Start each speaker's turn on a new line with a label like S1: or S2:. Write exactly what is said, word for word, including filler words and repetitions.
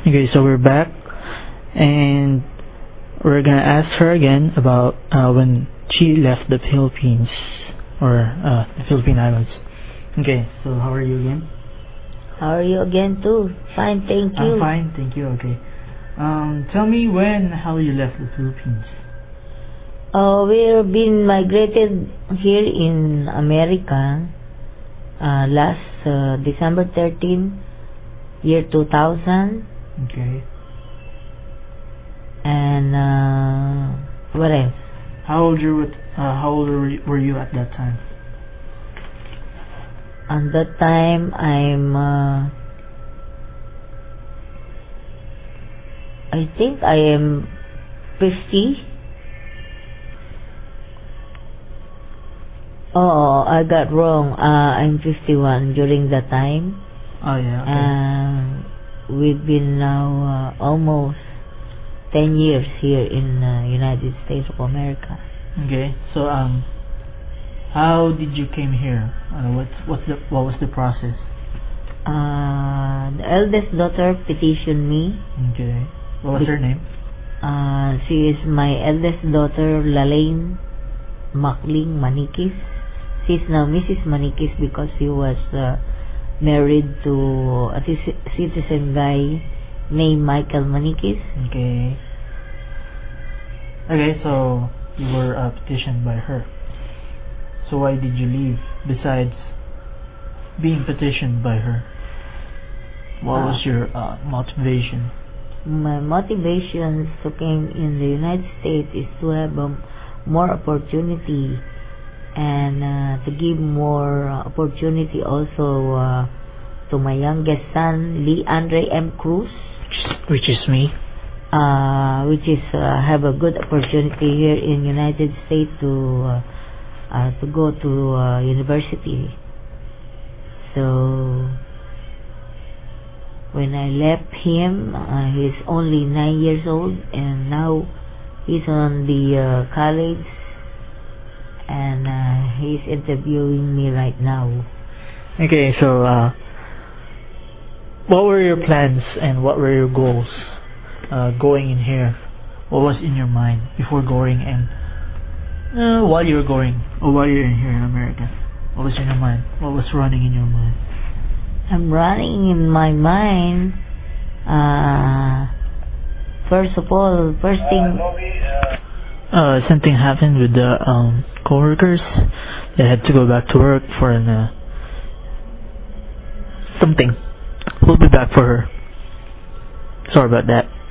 S1: Okay, so we're back, and we're gonna ask her again about uh, when she left the Philippines or uh, the Philippine Islands. Okay, so how are you again?
S2: How are you again too? Fine, thank you.
S1: I'm fine, thank you. Okay. Um, tell me when, how you left the Philippines.
S2: Uh, we've been migrated here in America uh, last uh, December thirteenth, year two thousand.
S1: Okay.
S2: And uh, what else?
S1: How old you were? Uh, how old were you, were you at that time?
S2: At that time, I'm. Uh, I think I am fifty. Oh, I got wrong. Uh, I'm fifty-one during that time.
S1: Oh yeah. Okay.
S2: And we've been now uh, almost ten years here in uh, United States of America.
S1: Okay. So um, how did you came here? Uh, what's what's the what was the process?
S2: Uh, the eldest daughter petitioned me.
S1: Okay. What was her name?
S2: Uh, she is my eldest daughter, Lalaine Macling Manikis. She's now Missus Manikis because she was uh, married to a c- citizen guy named Michael Manikis.
S1: Okay. Okay, so you were uh, petitioned by her. So why did you leave besides being petitioned by her? What
S2: Uh,
S1: was your uh, motivation?
S2: My motivation to came in the United States is to have um, more opportunity and uh, to give more uh, opportunity also uh, to my youngest son, Lee Andre M. Cruz,
S1: Which is me.
S2: uh, which is uh, have a good opportunity here in United States to uh, uh, to go to uh, university. So when I left him, uh, he's only nine years old, and now he's on the uh, college, and uh, he's interviewing me right now.
S1: Okay, so uh, what were your plans and what were your goals uh, going in here? What was in your mind before going and uh, while you were going or while you're in here in America? What was in your mind? What was running in your mind?
S2: I'm running in my mind. Uh, first of all, first thing.
S1: Uh, something happened with the um coworkers. They had to go back to work for an uh, something. We'll be back for her. Sorry about that.